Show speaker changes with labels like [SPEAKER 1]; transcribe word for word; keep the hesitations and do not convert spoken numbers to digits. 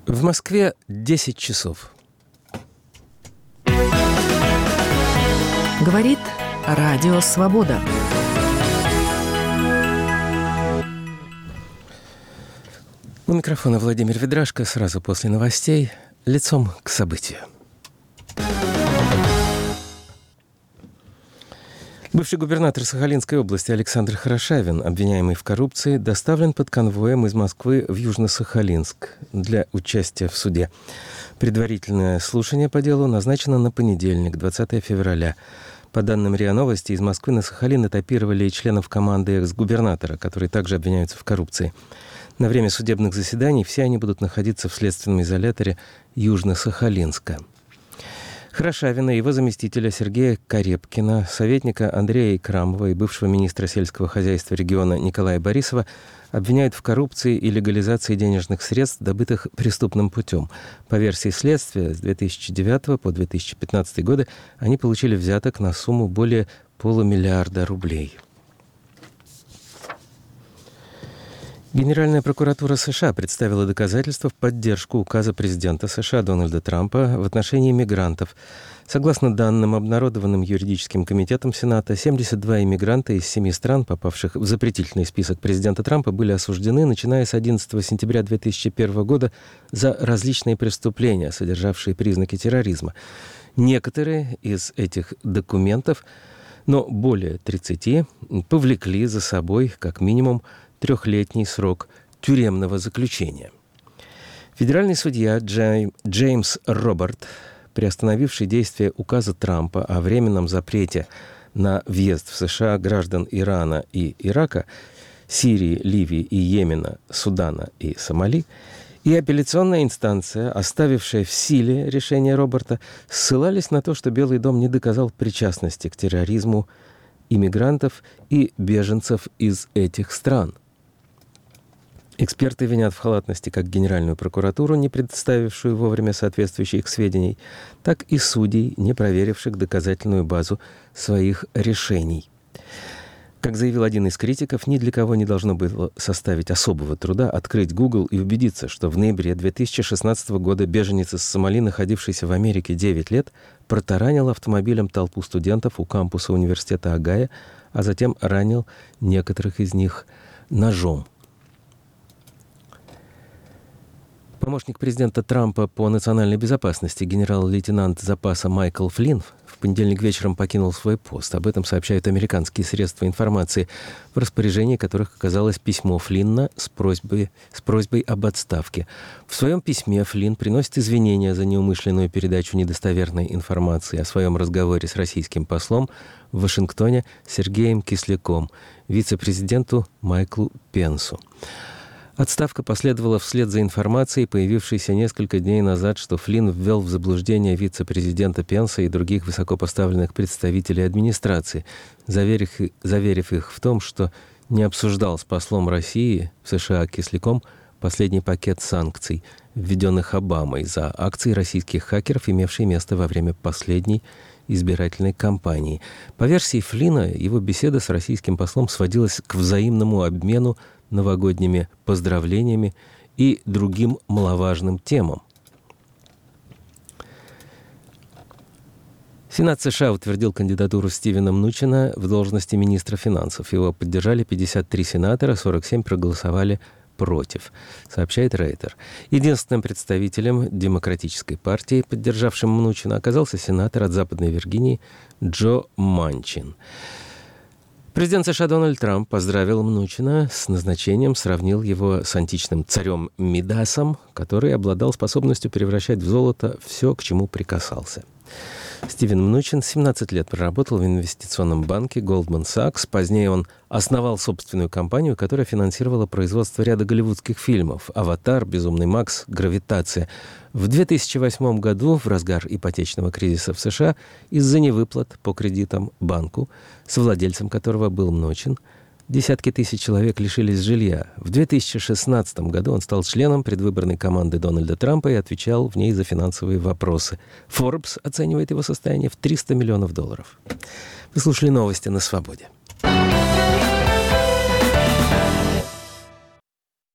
[SPEAKER 1] В Москве десять часов.
[SPEAKER 2] Говорит Радио Свобода.
[SPEAKER 1] У микрофона Владимир Ведрашко. Сразу после новостей лицом к событию. Бывший губернатор Сахалинской области Александр Хорошавин, обвиняемый в коррупции, доставлен под конвоем из Москвы в Южно-Сахалинск для участия в суде. Предварительное слушание по делу назначено на понедельник, двадцатого февраля. По данным РИА Новости, из Москвы на Сахалин этапировали и членов команды экс-губернатора, которые также обвиняются в коррупции. На время судебных заседаний все они будут находиться в следственном изоляторе Южно-Сахалинска. Хорошавина, его заместителя Сергея Карепкина, советника Андрея Икрамова и бывшего министра сельского хозяйства региона Николая Борисова обвиняют в коррупции и легализации денежных средств, добытых преступным путем. По версии следствия, с две тысячи девятого по две тысячи пятнадцатый годы они получили взяток на сумму более полумиллиарда рублей. Генеральная прокуратура США представила доказательства в поддержку указа президента США Дональда Трампа в отношении мигрантов. Согласно данным, обнародованным юридическим комитетом Сената, семьдесят два иммигранта из семи стран, попавших в запретительный список президента Трампа, были осуждены, начиная с одиннадцатого сентября две тысячи первого года, за различные преступления, содержавшие признаки терроризма. Некоторые из этих документов, но более тридцати, повлекли за собой, как минимум, трехлетний срок тюремного заключения. Федеральный судья Джей, Джеймс Роберт, приостановивший действие указа Трампа о временном запрете на въезд в США граждан Ирана и Ирака, Сирии, Ливии и Йемена, Судана и Сомали, и апелляционная инстанция, оставившая в силе решение Роберта, ссылались на то, что Белый дом не доказал причастности к терроризму иммигрантов и беженцев из этих стран. Эксперты винят в халатности как Генеральную прокуратуру, не предоставившую вовремя соответствующих сведений, так и судей, не проверивших доказательную базу своих решений. Как заявил один из критиков, ни для кого не должно было составить особого труда открыть Google и убедиться, что в ноябре две тысячи шестнадцатого года беженец из Сомали, находившийся в Америке девять лет, протаранил автомобилем толпу студентов у кампуса университета Огайо, а затем ранил некоторых из них ножом. Помощник президента Трампа по национальной безопасности генерал-лейтенант запаса Майкл Флинн в понедельник вечером покинул свой пост. Об этом сообщают американские средства информации, в распоряжении которых оказалось письмо Флинна с просьбой, с просьбой об отставке. В своем письме Флинн приносит извинения за неумышленную передачу недостоверной информации о своем разговоре с российским послом в Вашингтоне Сергеем Кисляком, вице-президенту Майклу Пенсу. Отставка последовала вслед за информацией, появившейся несколько дней назад, что Флинн ввел в заблуждение вице-президента Пенса и других высокопоставленных представителей администрации, заверив, заверив их в том, что не обсуждал с послом России в США Кисляком последний пакет санкций, введенных Обамой за акции российских хакеров, имевшие место во время последней избирательной кампании. По версии Флинна, его беседа с российским послом сводилась к взаимному обмену новогодними поздравлениями и другим маловажным темам. Сенат США утвердил кандидатуру Стивена Мнучина в должности министра финансов. Его поддержали пятьдесят три сенатора, сорок семь проголосовали против, сообщает Рейтер. Единственным представителем Демократической партии, поддержавшим Мнучина, оказался сенатор от Западной Виргинии Джо Манчин. Президент США Дональд Трамп поздравил Мнучина с назначением, сравнил его с античным царем Мидасом, который обладал способностью превращать в золото все, к чему прикасался. Стивен Мнучин семнадцать лет проработал в инвестиционном банке Goldman Sachs. Позднее он основал собственную компанию, которая финансировала производство ряда голливудских фильмов «Аватар», «Безумный Макс», «Гравитация». В две тысячи восьмом году, в разгар ипотечного кризиса в США, из-за невыплат по кредитам банку, с владельцем которого был Мнучин, десятки тысяч человек лишились жилья. В две тысячи шестнадцатом году он стал членом предвыборной команды Дональда Трампа и отвечал в ней за финансовые вопросы. Forbes оценивает его состояние в триста миллионов долларов. Вы слушали новости на «Свободе».